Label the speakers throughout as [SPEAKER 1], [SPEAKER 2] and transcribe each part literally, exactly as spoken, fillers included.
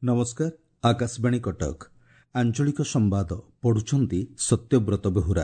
[SPEAKER 1] नमस्कार। आकाशवाणी कटक आंचलिक संवाद पढ़ुछंती सत्यव्रत बेहुरा।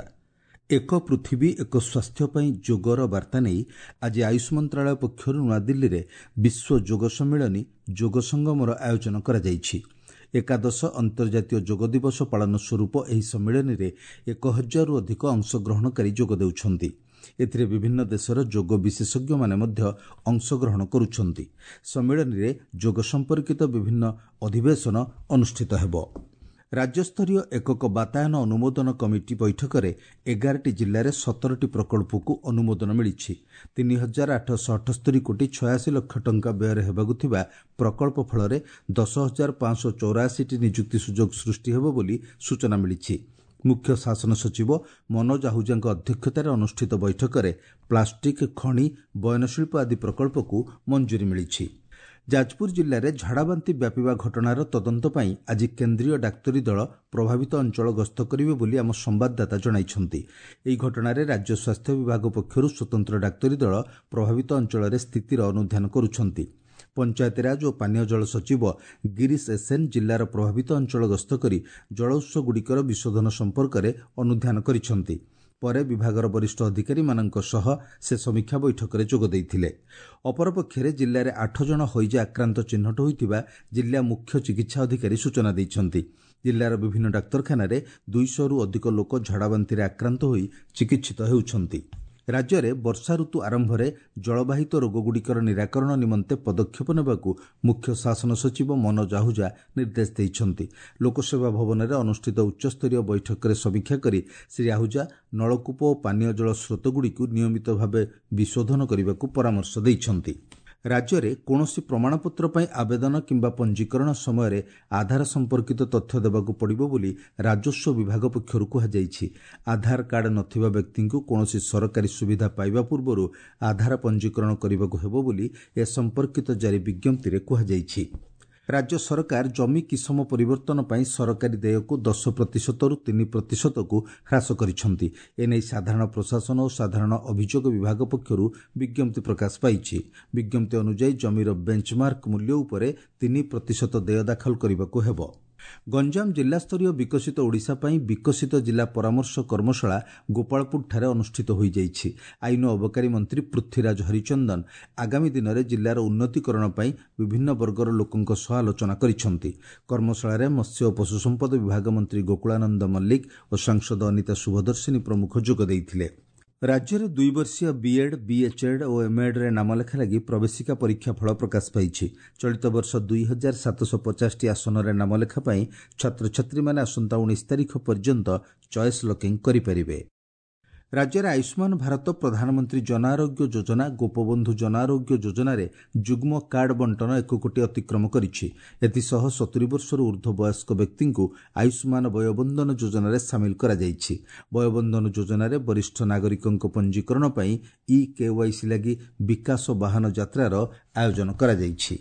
[SPEAKER 1] एक पृथ्वी एक स्वास्थ्य पई जोगर वार्ता नहीं आज आयुष मंत्रालय पक्षर नूआदिल्ली रे विश्व योग सम्मेलन योग संगमर आयोजन करा जायछि। एकादश अंतर्जातीय योग दिवस पालन स्वरूप एही सम्मेलन रे एक हजार अधिक अंशग्रहणकारी जोग देउछंती। एथिरे विभिन्न देशर योग विशेषज्ञ माने मध्य अंशग्रहण करुछंती। सम्मेलन रे योग संपर्कित विभिन्न अधिवेशन अनुष्ठित हेबो। राज्यस्तरीय एकक बातायन अनुमोदन कमिटी बैठक में एगारटी जिले में सतरटी प्रकल्प को अनुमोदन मिली। तीन हजार आठश अठस्तरी कोटी छयासी लक्ष टंका व्यय हेबाकु थिबा प्रकल्प फल दस हजार पांच चौराशी निजुक्ति सुजोग सृष्टि हेबो बोली सूचना मिली। मुख्य शासन सचिव मनोज आहूजा अध्यक्षतार अनुष्ठित बैठक में प्लास्टिक खणी बयनशिल्प आदि प्रकल्प को मंजूरी मिली। जाजपुर जिले में झाड़ाबांति व्यापीवा घटनार तदंत पई आज केंद्रीय डाक्तरी दल प्रभावित अंचल गस्त करिवे बोली आम संवाददाता जणाइछंती। एही घटनारे राज्य स्वास्थ्य विभाग पक्षरु स्वतंत्र डाक्तरी दल प्रभावित अंचल स्थितिर अनुध्यान करुछंती। पंचायतराज और पानीय जल सचिव गिरीश एसेन जिलार प्रभावित अंचल गस्त करी जल उत्स गुड़िकर विशोधन संपर्क में अनुध्यान करिछंती। परे विभागर वरिष्ठ अधिकारी मानक सह से समीक्षा बैठक में जोग देइथिले। अपरपक्षे जिले में आठ जन हईजा आक्रांत चिन्हट होइतिबा जिला मुख्य चिकित्सा अधिकारी सूचना दैछंती। जिलार विभिन्न डाक्तरखाना दुईश रु अधिक लोक झाड़ाबांति आक्रांत होई चिकित्सित हेउछंती। राज्य में वर्षा ऋतु आरंभ में जलवाहित रोगगुड़िकर निराकरण निमंते पदक्षेप नेबाकू मुख्य शासन सचिव मनोज आहूजा निर्देश देइछंती। लोकसेवा भवन में अनुष्ठित उच्चस्तरीय बैठक में समीक्षा करी श्री आहूजा नलकूप और पानीय जल स्रोतगुड़िक नियमित भाव विशोधन करने परामर्श देइछंती। राज्य में कौनसी प्रमाणपत्र पर आवेदन किंबा पंजीकरण समय आधार संपर्कित तथ्य देवाकू पड़िबो बोली राजस्व विभाग पक्षरु कुहाଯାଇଛି। आधार कार्ड नथिबा व्यक्ति को कौनसी सरकारी सुविधा पाइबा पूर्वरु आधार पंजीकरण करबाकू हेबो बोली ए संपर्कित जारी विज्ञप्ति रे कुहाଯାଇଛି। राज्य सरकार जमी किसम परिवर्तन पर सरकारी देय को दस प्रतिशत रु तीन प्रतिशत को ह्रास करिछंती। एने साधारण प्रशासन और साधारण अभियोग विभाग पक्षरु विज्ञप्ति प्रकाश पाइछि। विज्ञप्ति अनुसार जमीर बेंचमार्क मूल्य उपरे तीन प्रतिशत देय दाखल करबाकू हेबो। गंजाम जिला स्तरीय विकसित ओडिशा पई विकसित जिला परामर्श कर्मशाला गोपालपुर ठारे अनुष्ठित होई जाइछि। आईन अबकारी मंत्री पृथ्वीराज हरिचंदन आगामी दिन में जिलार उन्नतीकरण पई विभिन्न वर्गर लोकंक सह आलोचना करिछंती। कर्मशाला मत्स्य और पशु संपद विभाग मंत्री गोकुलानंद मल्लिक और सांसद अनिता शुभदर्शिनी प्रमुख जोग देइथिले। राज्य में दुई वर्षीय बीएड बीएचएड और एमएड रे नामलेखा लगी प्रवेशिका परीक्षा फल प्रकाश पाइछि। चलित वर्ष दुई हजार सातश पचास टी आसन रे नामलेखा पाई छात्र छात्री माने आसंता उन्नीस तारीख पर्यंत चॉइस लॉकिंग करिपारिबे। राज्य में आयुष्मान भारत प्रधानमंत्री जन आरोग्य योजना गोपबंधु जन आरोग्य योजन जुग्म कार्ड बंटन एक कोटी अतिक्रम करिछि। एथिसह सत्तरी वर्ष ऊर्ध्व वयस्क व्यक्ति को आयुष्मान वयोबंधन योजन सामिल करा जाइछि। वयोबंधन योजन वरिष्ठ नागरिकों पंजीकरण पई ई केवाईसी लगी विकास वाहन यात्रार आयोजन करा जाइछि।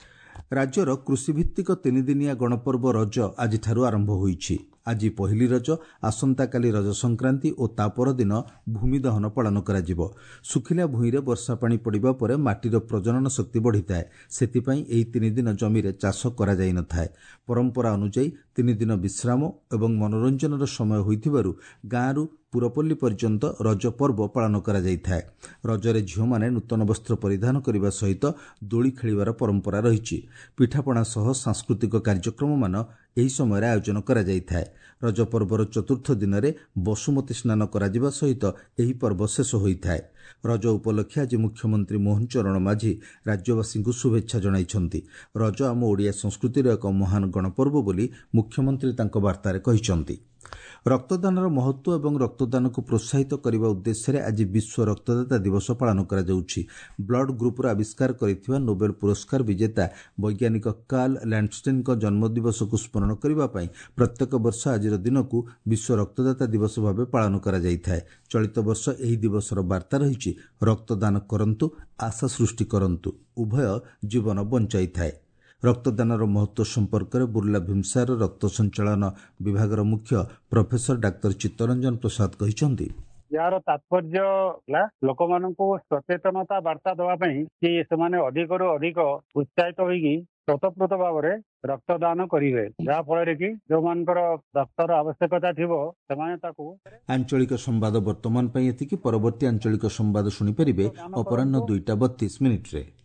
[SPEAKER 1] राज्यर कृषिभित्तिक तीन दिनिया गणपर्व रज आज आरंभ होइछि। आज पहली रज, आसंता काली रज संक्रांति और तापर दिन भूमि दहन पालन करा जिवो। सुखिला भूई रे वर्षा पानी पड़िबा परे माटीर प्रजनन शक्ति बढ़िथाए। सेतिपई एही तीन दिन जमीरे चाष करा जाई नथाए। परंपरा अनुसार तीन दिन विश्राम एवं मनोरंजन समय होइथिबारु गाँरु पुरपल्ली पर्यंत रज पर्व पालन करा जाइथाए। रजरे झियो माने नूतन वस्त्र परिधान करने सहित दोली खेलिबार परंपरा रहिछि। पिठापणा सह सांस्कृतिक कार्यक्रम मान एही समय आयोजन करा जाइथाए। रज पर्वर चतुर्थ दिन में बसुमती स्नान करा जिबा सहित एही पर्व शेष होइथाए। रज उपलक्षे आज मुख्यमंत्री मोहन चरण माझी राज्यवासी को शुभेच्छा जणाइछंती। रज आम ओडिया संस्कृतिर एक महान गणपर्व बोली मुख्यमंत्री तांको वार्तारे कहिछंती। रक्तदान महत्व एवं रक्तदान को प्रोत्साहित करने उद्देश्य आज विश्व रक्तदाता दिवस पालन करा जाउछि। ब्लड ग्रुप आविष्कार करिथिबा नोबेल पुरस्कार विजेता वैज्ञानिक कार्ल लैंडस्टेन को जन्मदिवस को स्मरण करने प्रत्येक वर्ष आज दिन को विश्व रक्तदाता दिवस भाव पालन करा जाइथाए। चलित वर्ष एही दिवसर वार्ता रहिछि रक्तदान करंतु आशा सृष्टि करंतु, उभय जीवन बंचाई थाए। रक्तदानर महत्व संपर्क में बुर्ला भीमसार रक्त संचालन विभाग मुख्य प्रोफेसर डाक्तर चित्तरंजन प्रसाद कहिछंती।
[SPEAKER 2] यार तात्पर्य लोक मान सचेतनता वार्ता देवाई कि से अधिक अधिक उत्साहित होगी ସ୍ୱତଃସ୍ଫୂର୍ତ୍ତ ଭାବରେ ରକ୍ତଦାନ କରିବେ, ଯାହା ଫଳରେ କି ଯୋଉମାନଙ୍କର ରକ୍ତର ଆବଶ୍ୟକତା ଥିବ ସେମାନେ ତାକୁ।
[SPEAKER 1] ଆଞ୍ଚଳିକ ସମ୍ବାଦ ବର୍ତ୍ତମାନ ପାଇଁ ଏତିକି। ପରବର୍ତ୍ତୀ ଆଞ୍ଚଳିକ ସମ୍ବାଦ ଶୁଣିପାରିବେ ଅପରାହ୍ନ ଦୁଇଟା ବତିଶ ମିନିଟ୍ରେ।